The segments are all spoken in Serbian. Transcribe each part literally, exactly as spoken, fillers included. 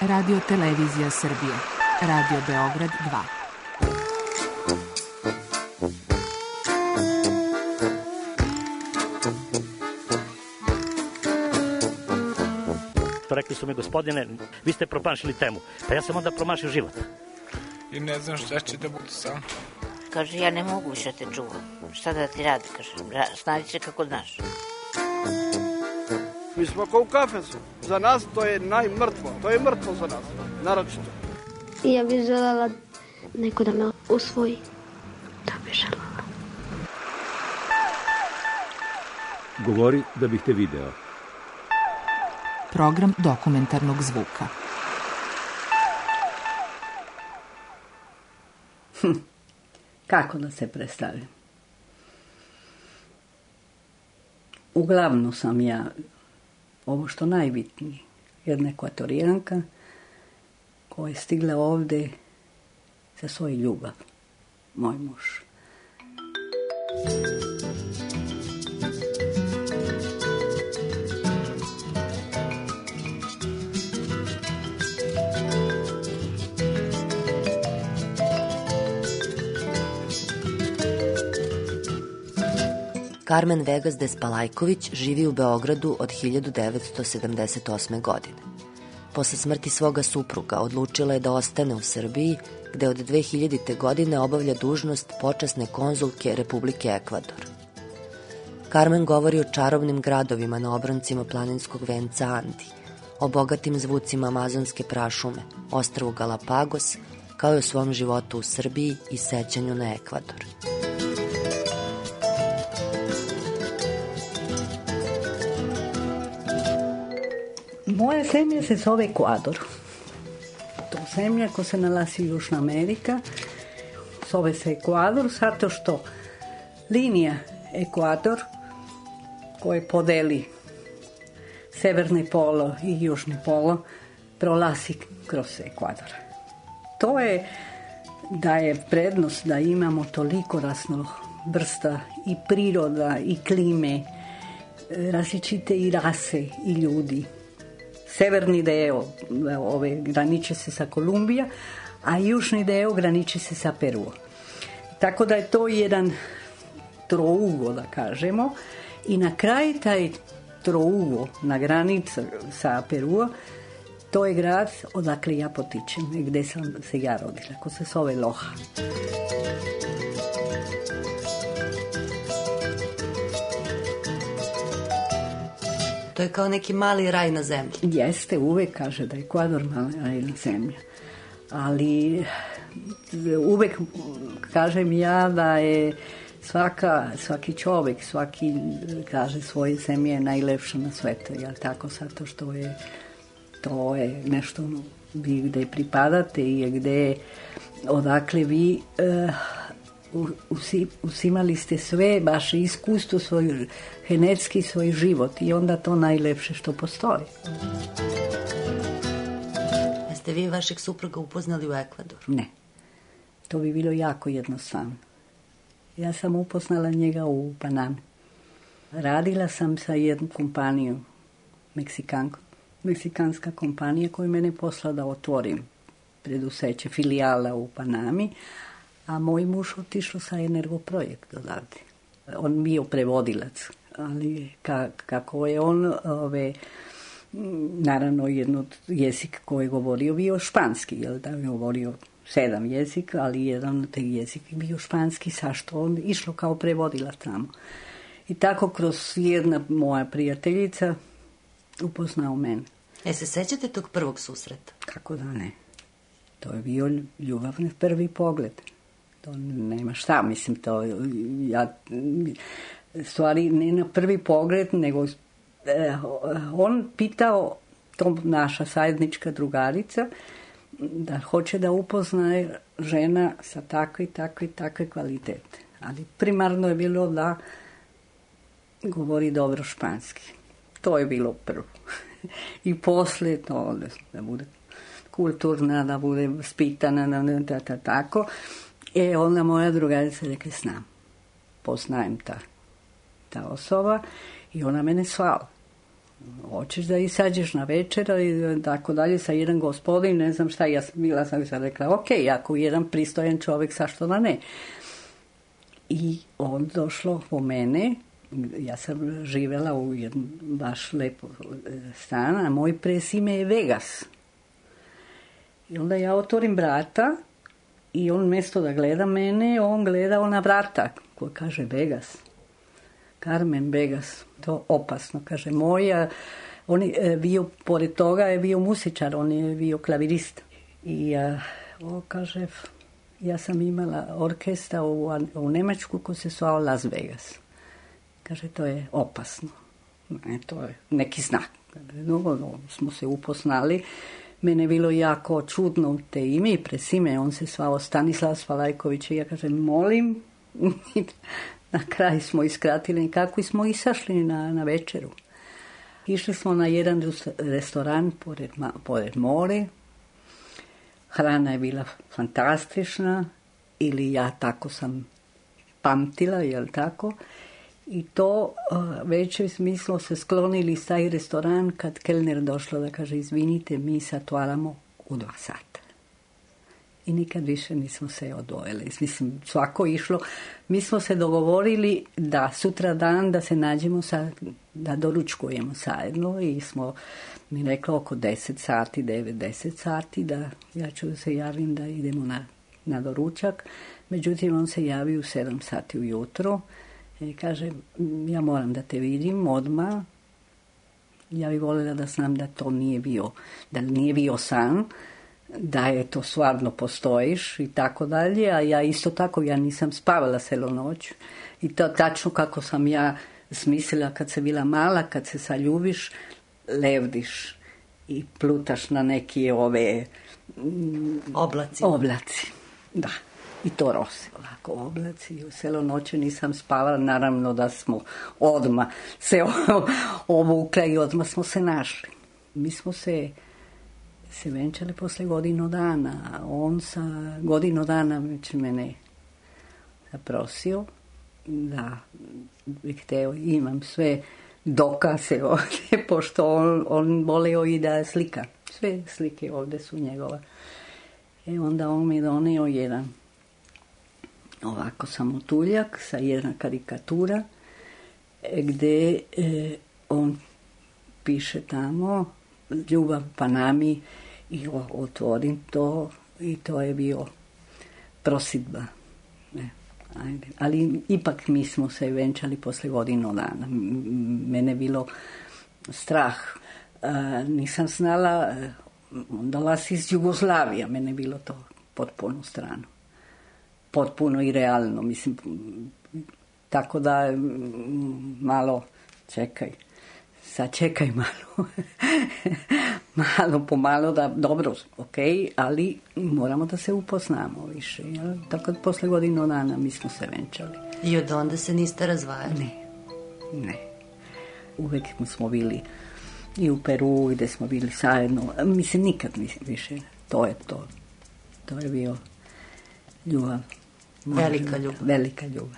Radio Televizija Srbije. Radio Beograd dva. Rekli su mi, gospodine, vi ste promašili temu. Pa ja sam onda promašio život. I ne znam šta će da bude sam. Kaže, ja ne mogu više te čuvam. Šta da ti radi, kaže, snađi se kako znaš. Mi smo kao u kafesu. Za nas to je najmrtvo. To je mrtvo za nas, naročito. I ja bih željela neko da me usvoji. Da bih željela. Govori da bih te video. Program dokumentarnog zvuka. Hm. Kako da se predstavim? Uglavnom sam ja, ovo što najbitnije, jedna ekvatorijanka koja je stigla ovde za svoju ljubav, moj muž. Karmen Vegas Despalajković živi u Beogradu od hiljadu devetsto sedamdeset osme. godine. Posle smrti svoga supruga odlučila je da ostane u Srbiji, gde od dve hiljadite. godine obavlja dužnost počasne konzulke Republike Ekvador. Karmen govori o čarobnim gradovima na obroncima planinskog venca Andi, o bogatim zvucima amazonske prašume, ostrvu Galapagos, kao i o svom životu u Srbiji i sećanju na Ekvador. Moja zemlja se zove Ekvador. To zemlja koja se nalazi u Južna Amerika. Zove se Ekvador zato što linija Ekvador koja podeli severni polo i južni polo prolazi kroz Ekvador. To je da je prednost da imamo toliko raznih vrsta i priroda i klime, različite i rase i ljudi. Severni deo ove graniči se sa Kolumbija, a južni deo graniči se sa Peru. Tako da je to jedan trougo, da kažemo, i na kraju taj trougo na granici sa Peru, to je grad odakle ja potičem, gde sam se ja rodila, ko se zove Loja. To je kao neki mali raj na zemlji. Jeste, uvek kaže da je Ekvador mali raj na zemlji. Ali uvek kažem ja da je svaka, svaki čovjek, svaki kaže svoje zemlje je najlepša na svetu. Jel tako? Zato što je to je nešto vi gde pripadate i gde odakle vi uh, Usi, usimali ste sve, vaše iskustvo, svoj genetski, svoj život i onda to najlepše što postoji. Jeste vi vašeg supruga upoznali u Ekvadoru? Ne. To bi bilo jako jednostavno. Ja sam upoznala njega u Panami. Radila sam sa jednom kompanijom, Meksikanko, meksikanska kompanija koja mene poslala da otvorim preduzeće filijala u Panami, a moj muž otišao sa Energoprojekt odavde. On bio prevodilac, ali ka, kako je on, ove, naravno jedno jezik koji je govorio bio španski, jel da je govorio sedam jezika, ali jedan od tih jezika je bio španski, sašto on išlo kao prevodilac tamo. I tako kroz jedna moja prijateljica upoznao mene. E se sećate tog prvog susreta? Kako da ne. To je bio ljubav na prvi pogled. To nema šta, mislim, to ja, stvari ne na prvi pogled, nego eh, on pitao, to naša zajednička drugarica, da hoće da upoznaje žena sa takve, takve, takve kvalitete. Ali primarno je bilo da govori dobro španski. To je bilo prvo. I posle to da bude kulturna, da bude spitana, da, da, tako. E, onda moja drugarica rekla, znam, poznajem ta, ta osoba i ona mene svala. hoćeš da izađeš na večera i tako dalje sa jedan gospodin, ne znam šta, ja sam bila sam sam rekla, ok, ako jedan pristojan čovjek, zašto da ne? I on došlo po mene, ja sam živjela u jednom baš lepo stan, a moj presime je Vegas. I onda ja otvorim vrata i on mjesto da gleda mene, on gleda ona vrata, ko kaže Vegas. Carmen Vegas, to opasno, kaže moja. On je bio, pored toga je bio muzičar, on je bio klavirista. I uh, on kaže, ja sam imala orkestra u, u Njemačku ko se zvao Las Vegas. Kaže, to je opasno. Ne, to je neki znak. No, no, smo se upoznali. Mene je bilo jako čudno te ime i presime. On se zvao Stanislav Spalajković i ja kažem, molim. Na kraju smo iskratili kako smo isašli na, na večeru. Išli smo na jedan restoran pored, pored more. Hrana je bila fantastična, ili ja tako sam pamtila, jel tako? I to uh, večer mi smo se sklonili s taj restoran kad kelner došlo da kaže, izvinite, mi se otvaramo u dva sata. I nikad više nismo se odvojili. Mislim, svako išlo. Mi smo se dogovorili da sutra dan da se nađemo, sa, da doručkujemo zajedno i smo mi rekli oko deset sati, devet, deset sati da ja ću da se javim da idemo na, na doručak. Međutim, on se javi u sedam sati ujutro i kaže, ja moram da te vidim odmah. Ja bih voljela da znam da to nije bio, da nije bio san, da je to stvarno postojiš i tako dalje, a ja isto tako, ja nisam spavala celu noć i to tačno kako sam ja smislila kad se bila mala, kad se saljubiš, levdiš i plutaš na neki ove oblaci. Oblaci, da. I to rose, ovako oblaci. I u celu noću nisam spavala, naravno da smo odmah se obukle i odmah smo se našli. Mi smo se se venčali posle godinu dana. On sa godinu dana već mene zaprosio da bih hteo, imam sve dokaze ovdje, pošto on, on voleo i da slika. Sve slike ovdje su njegova. I onda on mi donio jedan ovako samotuljak sa jedna karikatura gdje e, on piše tamo ljubav pa nami i otvorim to i to je bio prosidba. Ne, ajde. Ali ipak mi smo se venčali posle godinu dana. Mene je bilo strah. E, nisam znala, on dolazi iz Jugoslavije, mene je bilo to potpuno strano. Potpuno i realno, mislim, tako da malo čekaj. Sad čekaj malo, malo po malo da, dobro, ok, ali moramo da se upoznamo više. Jel? Tako da posle godinu dana mi smo se venčali. I od onda se niste razvajali? Ne, ne. Uvek smo bili i u Peru gde smo bili zajedno. Mislim, nikad više. To je to. To je bio ljubav. Velika ljubav. Velika ljubav.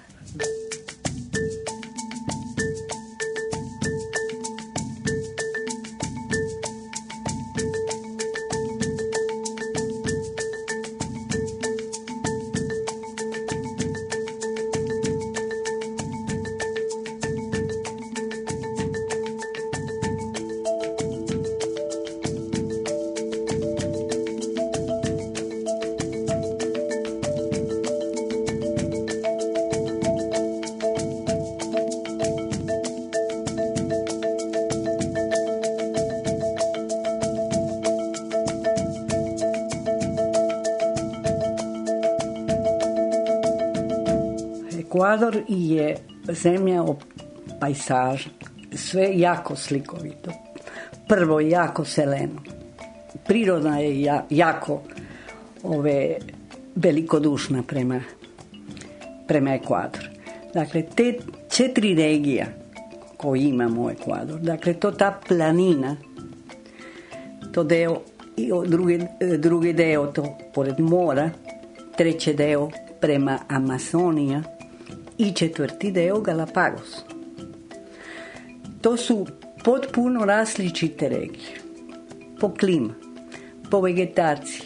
Ekvador je zemlja o pajsaža, sve jako slikovito. Prvo jako zeleno. Priroda je ja, jako ove, velikodušna prema, prema Ekvadoru. Dakle, te četiri regija koje imamo u Ekvadoru, dakle, to ta planina, to deo, i drugi, drugi deo to pored mora, treći deo prema Amazonija, i četvrti deo Galapagos. To su potpuno različite regije. Po klima, po vegetaciji,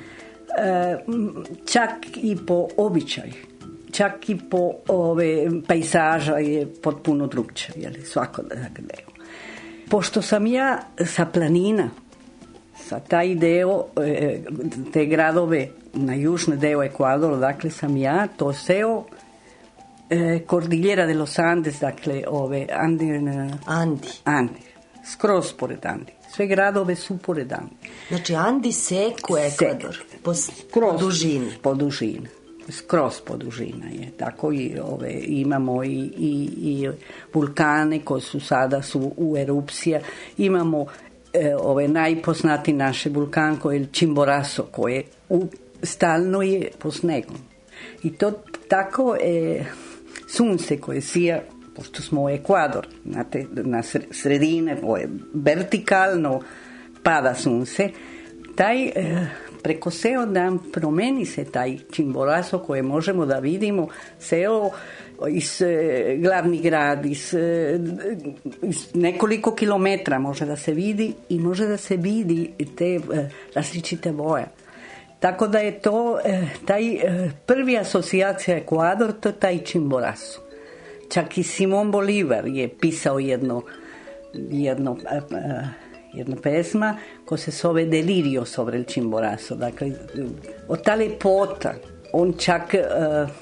čak i po običaju, čak i po ove, pejsaža je potpuno drugčije, je li, svako deo. Pošto sam ja sa planina, sa taj deo, te gradove na južni deo Ekvadora, dakle sam ja, to seo Cordillera de los Andes, dakle ove Andi, Andi. Andi, skroz pored Andi. Sve gradove su pored Andi. Znači Andi seku Ekvador po, skroz, po dužini. Po dužini. Skroz po dužina je. Tako i ove, imamo i, i, i vulkane koji su sada su u erupcija. Imamo e, ove najpoznati naše vulkan koji je Chimborazo, koji u, stalno je po snegom. I to tako e, sunce koje sija, pošto smo u Ekvador, znate, na sredine, vertikalno pada sunce, taj e, preko seo dan promeni se taj Chimborazo koje možemo da vidimo, seo iz e, glavni grad, iz, e, iz nekoliko kilometra može da se vidi i može da se vidi te e, različite boje. Tako da je to e, taj e, prvi asocijacija Ekvador, to je taj Chimborazo. Čak i Simon Bolivar je pisao jedno, jedno, e, e, jedno pesma koja se zove Delirio sobre el Chimborazo. Dakle, od ta lepota, on čak e,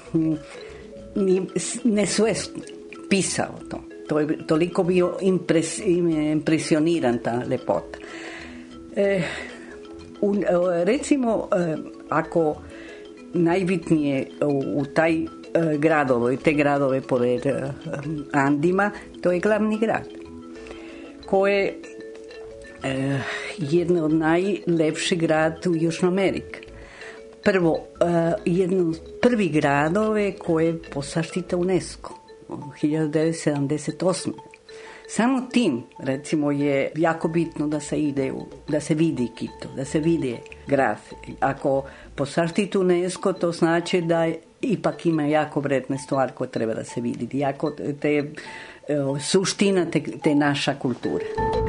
nesvesno pisao to. To je toliko bio impres, impresioniran ta lepota. E, u, recimo, e, ako najbitnije u, u taj gradove, te gradove pored Andima, to je glavni grad, koji je eh, jedan od najlepših grad u Južnoj Ameriki. Prvo, eh, jedan od prvih gradove koje posaštita UNESCO hiljadu devetsto sedamdeset osme. Samo tim, recimo, je jako bitno da se ide, u, da se vidi Quito, da se vidi grad. Ako posaštita UNESCO, to znači da je ipak ima jako vredne stvari koje treba da se vidi. Jako te, suština te, te naša kultura.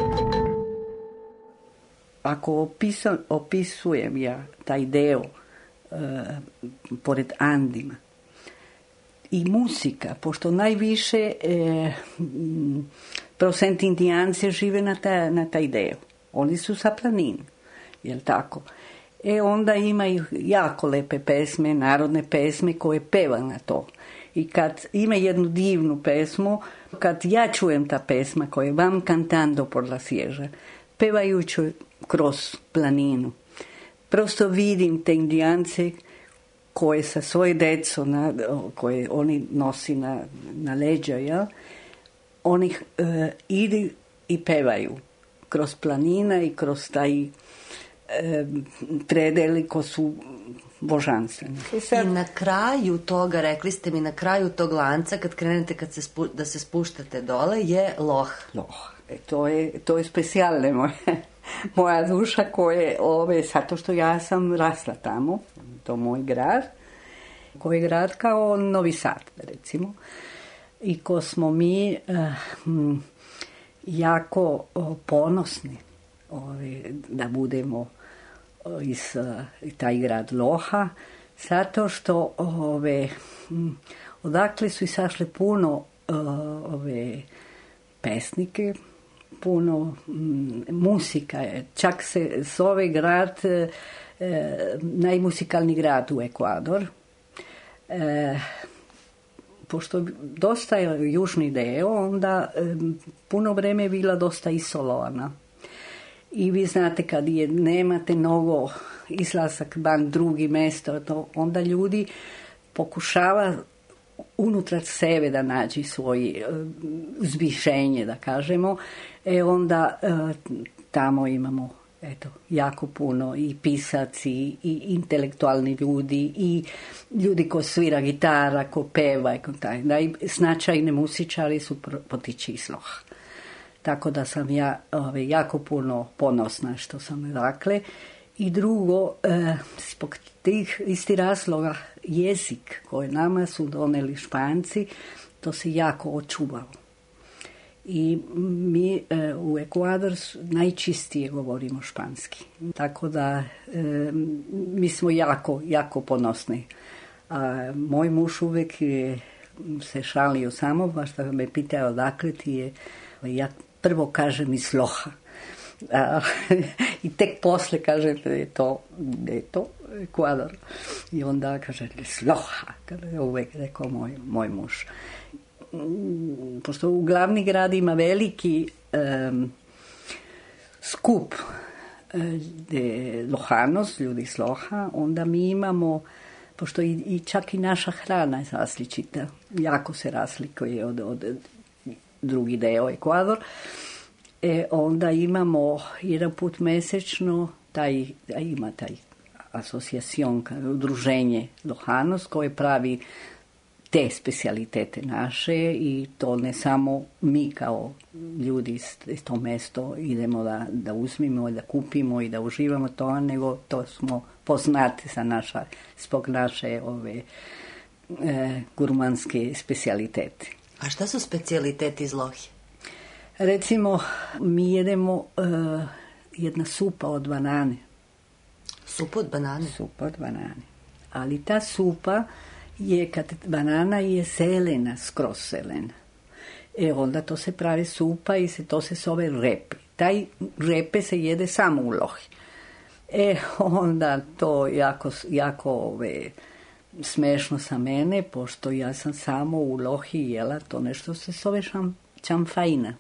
Ako opisam, opisujem ja taj deo uh, pored Andima i muzika, pošto najviše eh, procent Indijance žive na, ta, na taj deo. Oni su sa planine, jel tako? E onda imaju jako lepe pesme, narodne pesme koje peva na to. I kad ima jednu divnu pesmu, kad ja čujem ta pesma koja je Vam cantando por la sierra, pevajući kroz planinu, prosto vidim te Indijance koje sa svoje deco, na, koje oni nosi na, na leđa, ja, oni uh, idu i pevaju kroz planina i kroz taj predeli ko su božanstveni. I na kraju toga, rekli ste mi, na kraju tog lanca, kad krenete kad se spu, da se spuštate dole, je Loja. Loja. E, to je, to je specijalne moje, moja duša koje, ove, zato što ja sam rasla tamo, to moj grad, koji je grad kao Novi Sad, recimo, i ko smo mi uh, jako uh, ponosni ove, da budemo iz uh, taj grad Loja, zato što ove, m, odakle su izašle puno uh, ove pesnike, puno m, muzika. Čak se zove grad e, najmuzikalni grad u Ekvador. E, pošto dosta je južni deo, onda e, puno vreme je bila dosta isolovana. I vi znate kad je, nemate mnogo izlazak van drugi mjesto, to onda ljudi pokušava unutar sebe da nađi svoje uh, uzvišenje, da kažemo. E onda uh, tamo imamo eto, jako puno i pisaci, i intelektualni ljudi, i ljudi ko svira gitara, ko peva, i ko taj. Da, i značajne muzičari su potiči iz Loja. Tako da sam ja ove, jako puno ponosna što sam dakle. I drugo, e, zbog tih istih razloga jezik koji nama su doneli Španci, to se jako očuvalo. I mi e, u Ekvador najčistije govorimo španski. Tako da e, mi smo jako, jako ponosni. A moj muž uvek je se šalio samo, pa što me pitao odakle ti je, ja prvo kažem iz Loha. A, i tek posle kaže da je to, da je to Ekvador. I onda kaže iz Loha, kada je uvek rekao moj, moj muž. Pošto u glavni grad ima veliki um, skup de Lohanos, ljudi s Loha, onda mi imamo, pošto i, i čak i naša hrana je različita, jako se razlikuje od, od drugi deo Ekvador, e, onda imamo jedan put mesečno, taj, ima taj asocijacion, udruženje Lohanos koje pravi te specijalitete naše i to ne samo mi kao ljudi iz, iz to mesto idemo da, da uzmimo, da kupimo i da uživamo to, nego to smo poznati za naša, zbog naše ove e, gurmanske specijalitete. A šta su specijaliteti iz Lohe? Recimo, mi jedemo e, jedna supa od banane. Supa od banane? Supa od banane. Ali ta supa je kad banana je zelena, skroz zelena. E onda to se pravi supa i se, to se zove repe. Taj repe se jede samo u Lohi. E onda to jako, jako ove, smešno sa mene, pošto ja sam samo u Lohi jela to nešto se zove šam, čamfajna.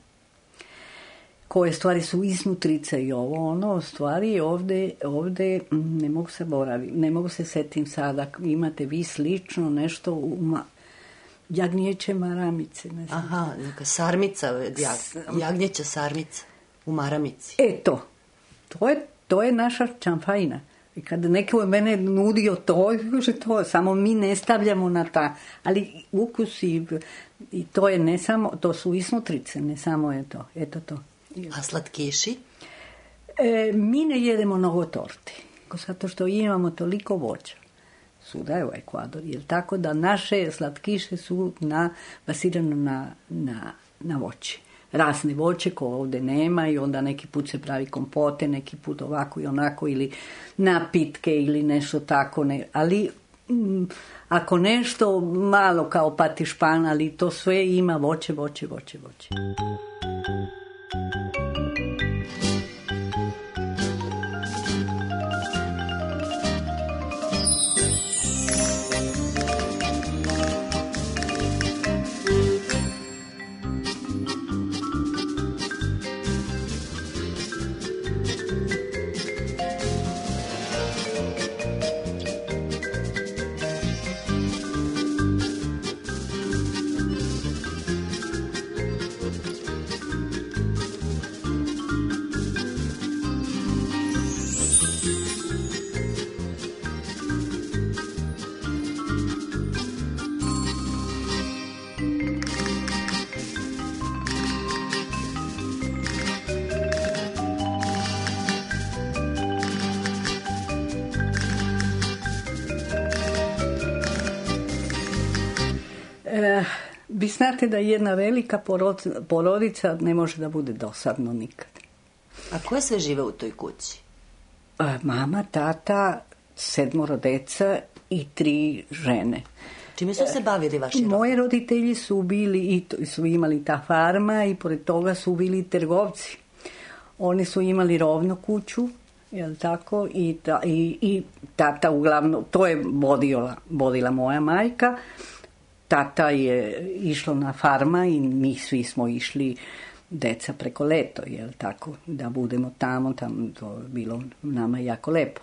Koje stvari su iznutrica i ovo, ono, stvari ovde, ovde ne mogu se boraviti, ne mogu se setim sada, imate vi slično nešto u ma, jagnjeće maramice. Ne znam. Aha, neka sarmica, jag, jagnjeća sarmica u maramici. E to, to je, to je naša čamfajna. I kada neko je mene nudio to, kaže to, samo mi ne stavljamo na ta, ali ukus i, i to je ne samo, to su iznutrice, ne samo je to, eto to. A slatkiši? E, mi ne jedemo mnogo torte, zato što imamo toliko voća. Suda je u Ekvador, jer tako da naše slatkiše su na, basirano na, na, na voće. Razne voće koje ovde nema i onda neki put se pravi kompote, neki put ovako i onako ili napitke ili nešto tako. Ne. Ali m, ako nešto malo kao patišpan, ali to sve ima voće, voće, voće, voće. E, vi znate da jedna velika porodica ne može da bude dosadno nikad. A ko sve žive u toj kući? E, mama, tata, sedmoro deca i tri žene. Čime su se bavili vaši roditelji? Moji roditelji su bili i to, su imali ta farma i pored toga su bili trgovci. Oni su imali rovno kuću, jel tako, i, ta, i, i tata uglavnom, to je vodila, vodila moja majka. Tata je išlo na farma i mi svi smo išli deca preko leto, jel tako, da budemo tamo, tamo to je bilo nama jako lepo.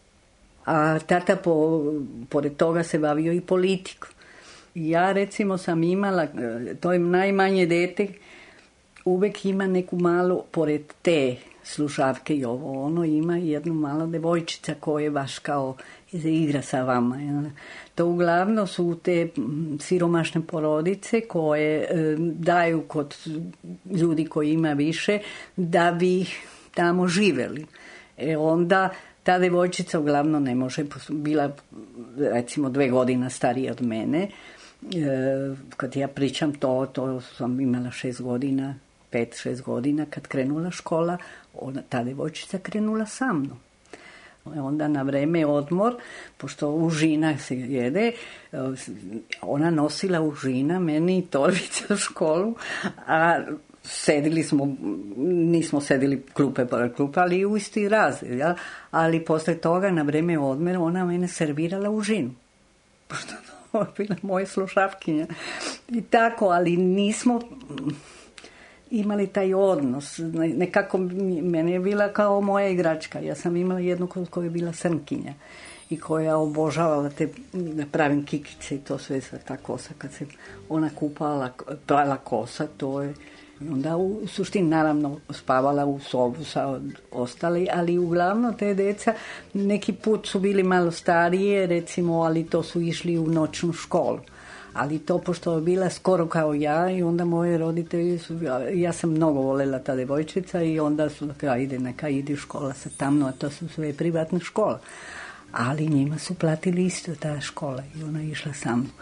A tata po, pored toga se bavio i politiku. Ja recimo sam imala, to je najmanje dete, uvek ima neku malu, pored te slušavke i ovo, ono ima jednu malu devojčica koja je baš kao igra sa vama. Jel? To uglavnom su te siromašne porodice koje e, daju kod ljudi koji ima više da bi tamo živeli. E onda ta devojčica uglavnom ne može, bila recimo dve godine starija od mene. E, kad ja pričam to, to sam imala šest godina, pet šest godina kad krenula škola, ona, ta devojčica krenula sa mnom. Onda na vreme odmor, pošto užina se jede, ona nosila užina, meni torbica u školu, a sedili smo, nismo sedili klupe pored klupe, ali u isti razred, ja? Ali posle toga na vreme odmora ona mene servirala užinu. Pošto to je bila moja slušavkinja. I tako, ali nismo imali taj odnos. Nekako meni je bila kao moja igračka. Ja sam imala jednu koja je bila srnkinja i koja obožavala te, da pravim kikice i to sve sa ta kosa. Kad se ona kupala, prala kosa, to je onda u suštini naravno spavala u sobu sa ostali, ali uglavnom te deca neki put su bili malo starije, recimo, ali to su išli u noćnu školu. Ali to, pošto je bila skoro kao ja, i onda moje roditelji su, ja sam mnogo volela ta devojčica i onda su da ide, neka ide škola sa tamno, a to su sve privatne škola. Ali njima su platili isto ta škola i ona je išla sa mnom.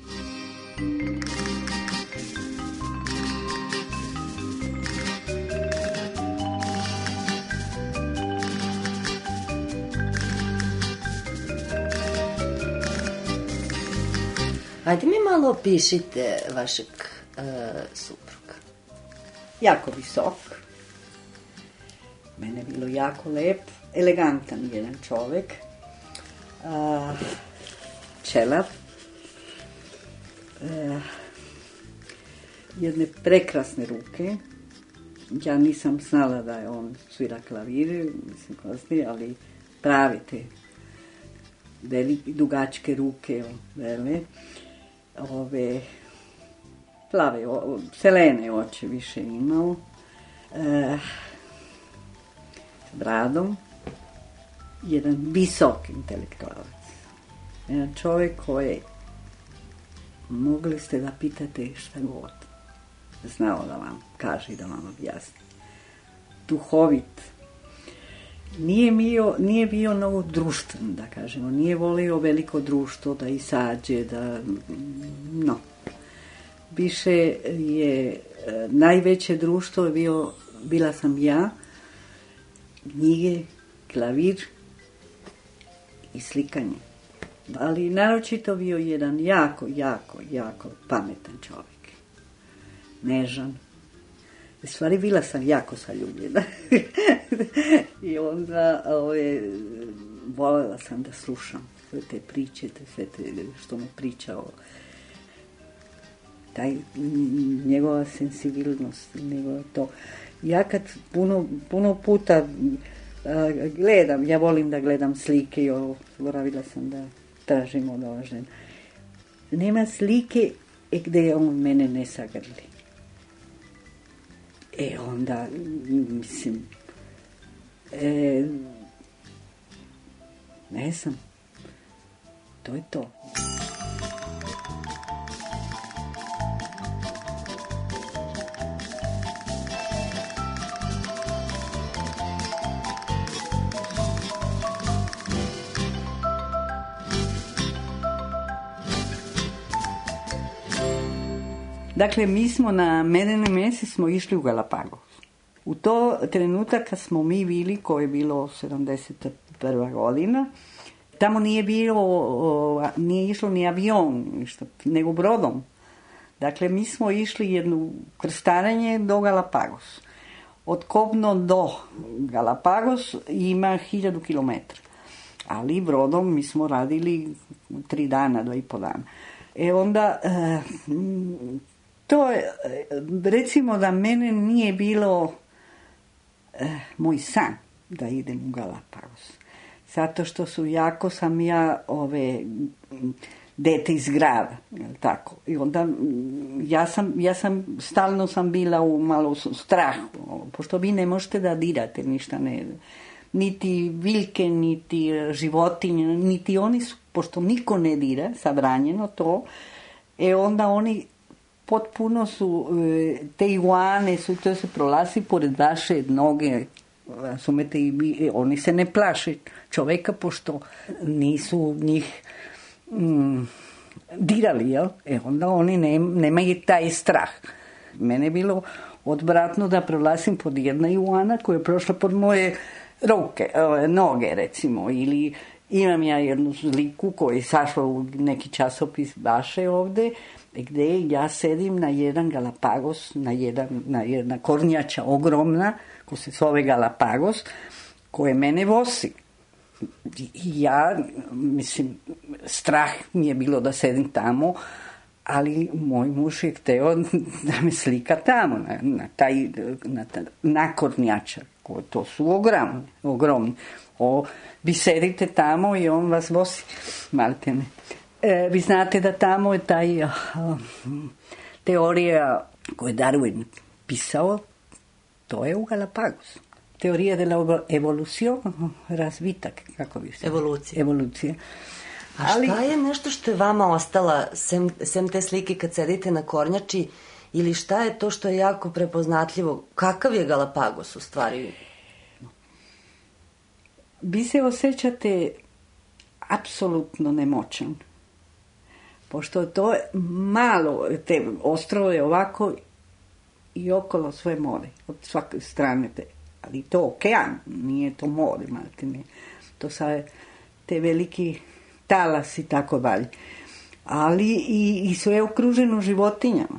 Ajde mi malo opišite vašeg uh, supruga. Jako visok. Mene je bilo jako lep, elegantan jedan čovek. Uh, čelav. Uh, jedne prekrasne ruke. Ja nisam znala da je on svira klavir, mislim kasnije, ali prave te velike, dugačke ruke, vele. Ove plave, o, zelene oči više imao, e, s bradom, jedan visok intelektualac, jedan čovjek koji mogli ste da pitate šta god, znao da vam kaže i da vam objasni. Duhovit, nije bio, nije bio mnogo društven, da kažemo, nije volio veliko društvo da isađe, da, no. Više je, najveće društvo je bio, bila sam ja, knjige, klavir i slikanje. Ali naročito bio jedan jako, jako, jako pametan čovjek. Nežan. U stvari bila sam jako zaljubljena. I onda ove, voljela sam da slušam sve te priče, sve te što me pričao. Taj, njegova sensibilnost, njegova to. Ja kad puno, puno puta uh, gledam, ja volim da gledam slike i zaboravila sam da tražim od ova žena. Nema slike gde on mene ne sagrli. E onda, mislim, e, ne znam, to je to. Dakle, mi smo na medeni mesec smo išli u Galapagos. U to trenutak kad smo mi bili, koje je bilo sedamdeset prva godina, tamo nije bilo, nije išlo ni avion, ništa, nego brodom. Dakle, mi smo išli jedno krstarenje do Galapagos. Od Kobno do Galapagos ima hiljadu kilometra. Ali brodom mi smo radili tri dana, dva i po dana. E onda... To je, recimo da mene nije bilo eh, moj san da idem u Galapagos. Zato što su jako sam ja ove dete iz grada, tako. I onda ja sam, ja sam stalno sam bila u malo strahu, pošto vi ne možete da dirate ništa, ne, niti biljke, niti životinje, niti oni su, pošto niko ne dira, zabranjeno to, e onda oni potpuno su, te iguane su, to se prolazi pored vaše noge, razumete, i vi, oni se ne plaše čoveka, pošto nisu njih mm, dirali, jel? E onda oni ne, nemaju taj strah. Mene je bilo odvratno da prolazim pod jedna Juana koja je prošla pod moje ruke, noge recimo, ili imam ja jednu sliku koja je sašla u neki časopis vaše ovde, gde ja sedim na jedan Galapagos, na, jedan, na jedna kornjača ogromna, ko se zove Galapagos, koje mene vosi. I ja, mislim, strah mi je bilo da sedim tamo, ali moj muž je hteo da me slika tamo, na, na taj, na, ta, na kornjača, koje to su ogromni, ogromni. O, vi sedite tamo i on vas vosi, maltene. E, vi znate da tamo je taj uh, teorija koju je Darwin pisao, to je u Galapagosu. Teorija de la evolución, razvitak, kako bi se... Evolucija. Evolucija. A ali, šta je nešto što je vama ostala, sem, sem te slike kad sedite na kornjači, ili šta je to što je jako prepoznatljivo? Kakav je Galapagos u stvari? Vi se osjećate apsolutno nemoćan. Pošto to je malo, te ostrvo je ovako i okolo sve more, od svake strane te. Ali to okean, nije to more, maltene. To sa te veliki talas i tako dalje. Ali i, i sve je okruženo životinjama.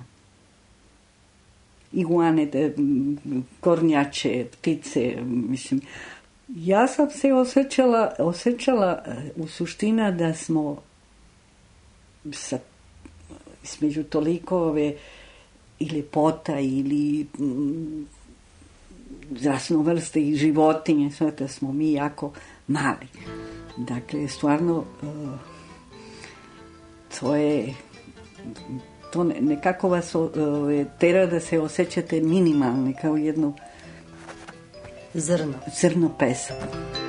Iguane, kornjače, ptice, mislim. Ja sam se osjećala, osjećala u suština da smo sa, između toliko ove i ljepota ili m, raznovrste i životinje, sve da smo mi jako mali. Dakle, stvarno to je to nekako vas tera da se osjećate minimalni, kao jedno zrno, zrno pesak.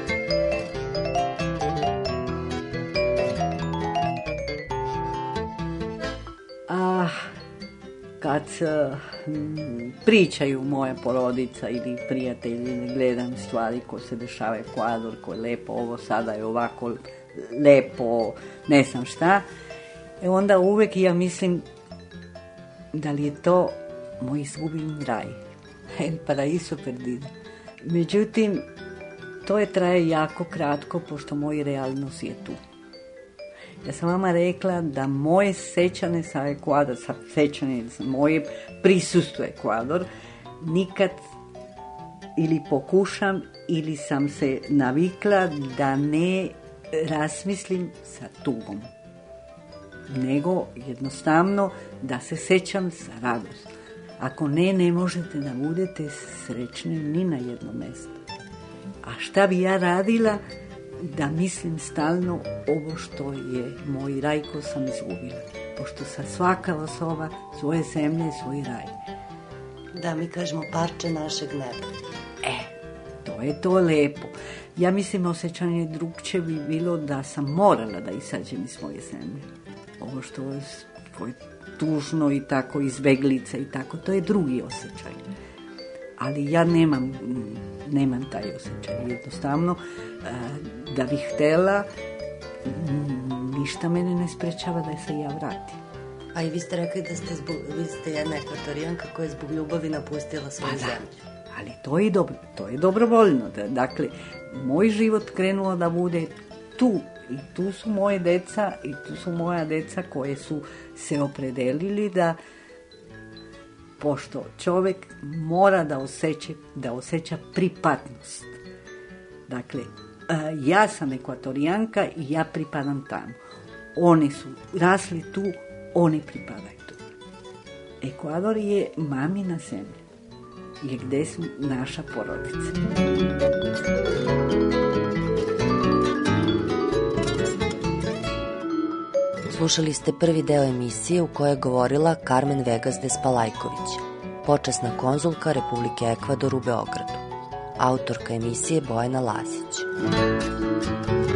A kad m, pričaju moja porodica ili prijatelji, ili gledam stvari koje se dešava u Ekvador, koje je lepo, ovo sada je ovako lepo, ne znam šta, e onda uvek ja mislim da li je to moj izgubljeni raj, el paraíso perdido. Međutim, to je traje jako kratko, pošto moj realnost je tu. Ja sam vama rekla da moje sećane sa Ekvador, sa sećane, moje prisustvo Ekvador, nikad ili pokušam ili sam se navikla da ne razmislim sa tugom, nego jednostavno da se sećam sa radostom. Ako ne, ne možete da budete srećni ni na jedno mesto. A šta bi ja radila da mislim stalno ovo što je moj raj ko sam izgubila. Pošto sa svaka osoba svoje zemlje i svoj raj. Da, mi kažemo parče našeg neba. E, to je to lepo. Ja mislim, osjećanje drugče bi bilo da sam morala da izađem iz svoje zemlje. Ovo što je tužno i tako, izbeglica i tako, to je drugi osjećaj. Ali ja nemam, nemam taj osjećaj. Jednostavno, da bih htela, ništa mene ne sprečava da se ja vratim. A i vi ste rekli da ste, zbog, vi ste jedna ekvatorijanka koja je zbog ljubavi napustila svoju pa zemlju. Da, ali to je dobro, to je dobrovoljno. Dakle, moj život krenuo da bude tu. I tu su moje deca, i tu su moja deca koje su se opredelili da, pošto čovjek mora da osjeća, da osjeća pripadnost. Dakle, ja sam ekvatorijanka i ja pripadam tamo. Oni su rasli tu, oni pripadaju tu. Ekvador je mamina zemlja, je gde su naša porodica. Slušali ste prvi deo emisije u kojoj je govorila Carmen Vegas de Spalajković, počasna konzulka Republike Ekvador u Beogradu. Autorka emisije Bojana Lazić.